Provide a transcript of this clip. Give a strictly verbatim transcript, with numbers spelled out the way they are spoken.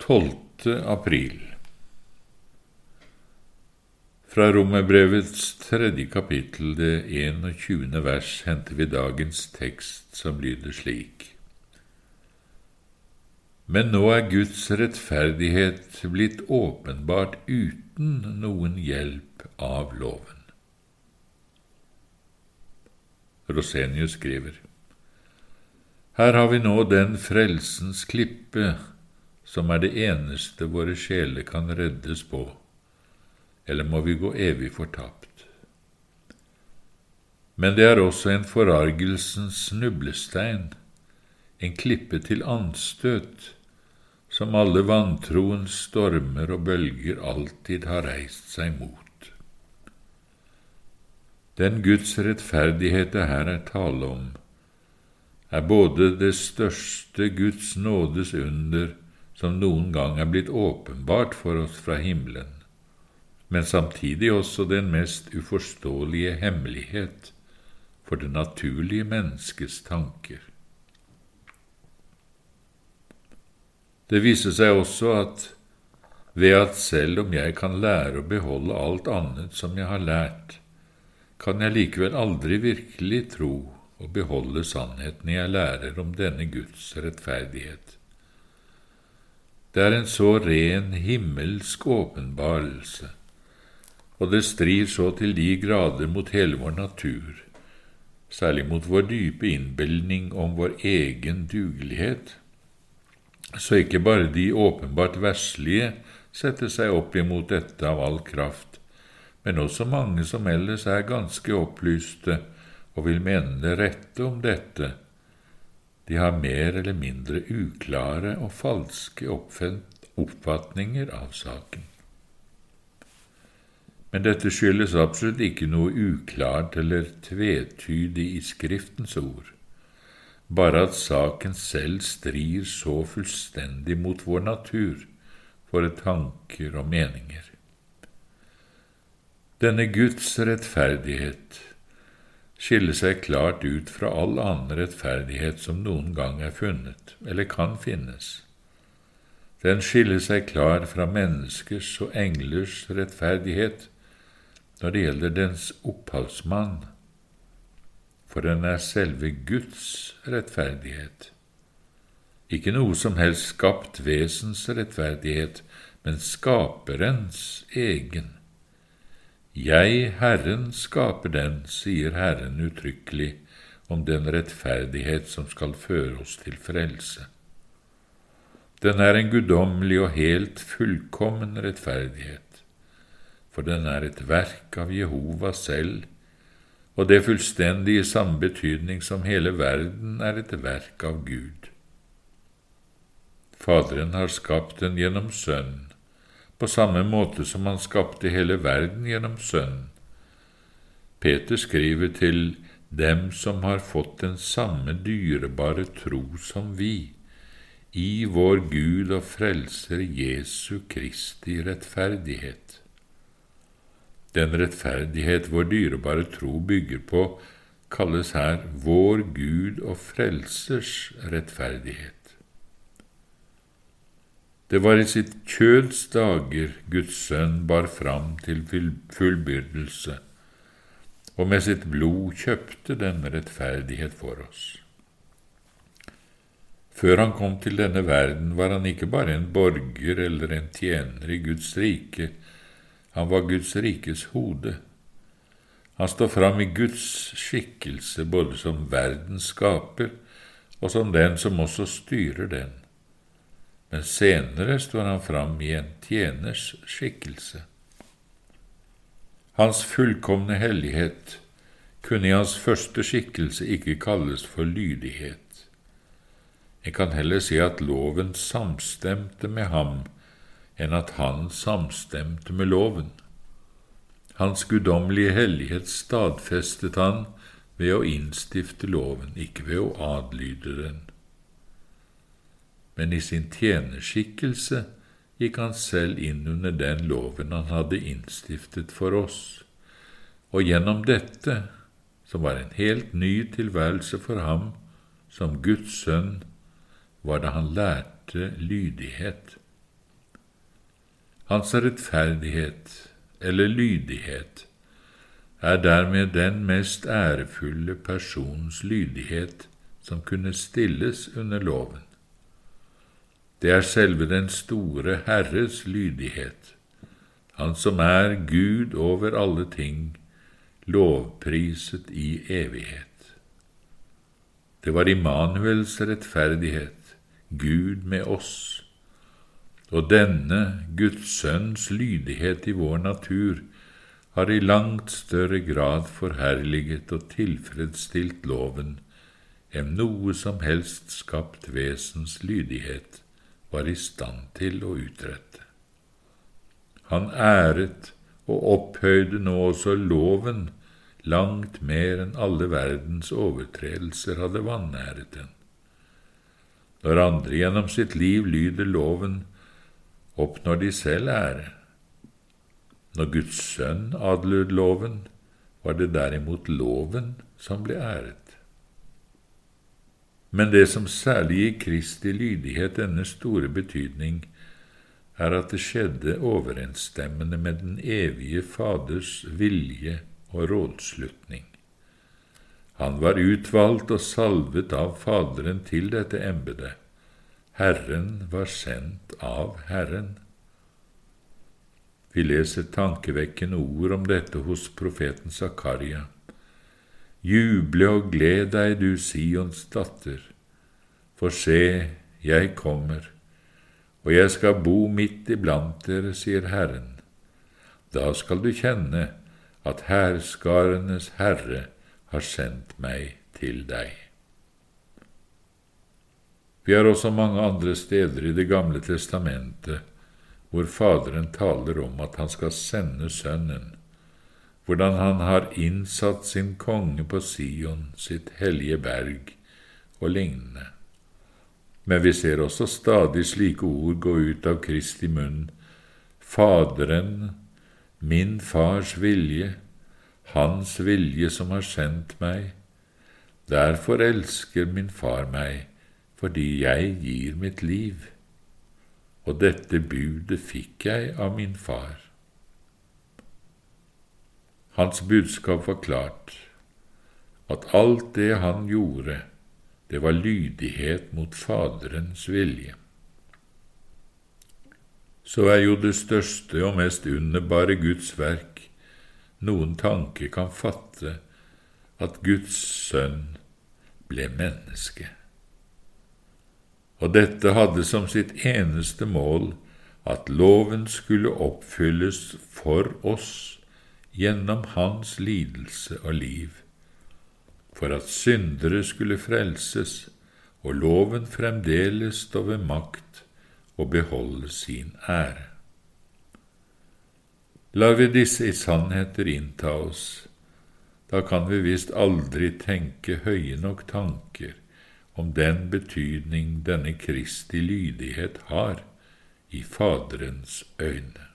tolvte april. Fra Romerbrevets tredje kapittel, det enogtjuende vers, henter vi dagens tekst som lyder slik. Men nå er Guds rettferdighet blitt åpenbart uten noen hjelp av loven. Rosenius skriver: Her har vi nå den frelsens klippe, som er det eneste våre sjeler kan reddes på, eller må vi gå evig fortapt. Men det er også en forargelsens snublestein, en klippe til anstøt, som alle vantroens stormer og bølger alltid har reist seg mot. Den Guds rettferdighet det her er tale om, er både det største Guds nådes under som noen gang er blitt åpenbart for oss fra himmelen, men samtidig også den mest uforståelige hemmelighet for det naturlige menneskets tanker. Det viser seg også at ved at selv om jeg kan lære å beholde alt annet som jeg har lært, kan jeg likevel aldri virkelig tro og beholde sannheten jeg lærer om denne Guds rettferdighet. Det er en så ren himmelsk åpenbarelse, og det strir så til de grader mot hele vår natur, særlig mot vår dype innbildning om vår egen dugelighet, så ikke bare de åpenbart verslige setter seg opp imot dette av all kraft, men også mange som ellers er ganske opplyste og vil mene det rette om dette. De har mer eller mindre uklare og falske oppfatninger av saken. Men dette skyldes absolutt ikke noe uklart eller tvetydig i Skriftens ord, bare at saken selv strir så fullstendig mot vår natur, våre tanker og meninger. Denne Guds rettferdighet skiller seg klart ut fra all annen rettferdighet som noen gang er funnet, eller kan finnes. Den skiller seg klar fra menneskers og englers rettferdighet når det gjelder dens opphavsmann, for den er selve Guds rettferdighet. Ikke noe som helst skapt vesens rettferdighet, men skaperens egen. Jeg, Herren, skaper den, sier Herren uttrykkelig om den rettferdighet som skal føre oss til frelse. Den er en guddommelig og helt fullkommen rettferdighet, for den er et verk av Jehova selv, og det fullstendig i samme betydning som hele verden er et verk av Gud. Faderen har skapt den gjennom Sønnen, på samme måte som han skapte hele verden gjennom Sønnen. Peter skriver til dem som har fått den samme dyrebare tro som vi, i vår Gud og Frelser Jesu Kristi rettferdighet. Den rettferdighet vår dyrebare tro bygger på, kalles her vår Gud og Frelsers rettferdighet. Det var i sitt kjøds dager Guds sønn bar fram til fullbyrdelse, og med sitt blod kjøpte denne rettferdighet for oss. Før han kom til denne verden var han ikke bare en borger eller en tjener i Guds rike, han var Guds rikes hode. Han står fram i Guds skikkelse både som verdens skaper og som den som også styrer den. Men senere står han fram i en tjeners skikkelse. Hans fullkomne hellighet kunne i hans første skikkelse ikke kalles for lydighet. En kan heller si at loven samstemte med ham, enn at han samstemte med loven. Hans guddommelige hellighet stadfestet han ved å innstifte loven, ikke ved å adlyde den. Men i sin tjenerskikkelse gikk han selv inn under den loven han hadde innstiftet for oss, og gjennom dette, som var en helt ny tilværelse for ham, som Guds sønn, var det han lærte lydighet. Hans rettferdighet, eller lydighet, er dermed den mest ærefulle persons lydighet som kunne stilles under loven. Det er selve den store Herres lydighet, han som er Gud over alle ting, lovpriset i evighet. Det var Immanuels rettferdighet, Gud med oss, og denne Guds sønns lydighet i vår natur har i langt større grad forherliget og tilfredsstilt loven enn noe som helst skapt vesens lydighet var i stand til å utrette. Han æret og opphøyde nå også loven langt mer enn alle verdens overtredelser hadde vanæret den. Når andre gjennom sitt liv lyder loven, oppnår de selv ære. Når Guds sønn adlød loven, var det derimot loven som ble æret. Men det som særlig gir Kristi lydighet denne store betydning, er at det skjedde overensstemmende med den evige Faders vilje og rådslutning. Han var utvalgt og salvet av Faderen til dette embetet. Herren var sendt av Herren. Vi leser tankevekkende ord om dette hos profeten Zakaria. Juble og gled deg, du Sions datter, for se, jeg kommer, og jeg skal bo midt iblant dere, sier Herren. Da skal du kjenne at hærskarenes Herre har sendt meg til deg. Vi har også mange andre steder i Det gamle testamentet hvor Faderen taler om at han skal sende Sønnen, hvordan han har innsatt sin konge på Sion, sitt hellige berg og lignende. Men vi ser også stadig slike ord gå ut av Kristi munn. Faderen, min fars vilje, hans vilje som har sendt meg. Derfor elsker min far meg, fordi jeg gir mitt liv. Og dette budet fikk jeg av min far. Hans budskap var klart, at alt det han gjorde, det var lydighet mot Faderens vilje. Så er jo det største og mest underbare Guds verk noen tanke kan fatte, at Guds sønn ble menneske. Og dette hadde som sitt eneste mål at loven skulle oppfylles for oss gjennom hans lidelse og liv, for at syndere skulle frelses, og loven fremdeles stå ved makt og beholde sin ære. Lar vi disse i sannheter innta oss, da kan vi visst aldri tenke høye nok tanker om den betydning denne Kristi lydighet har i Faderens øyne.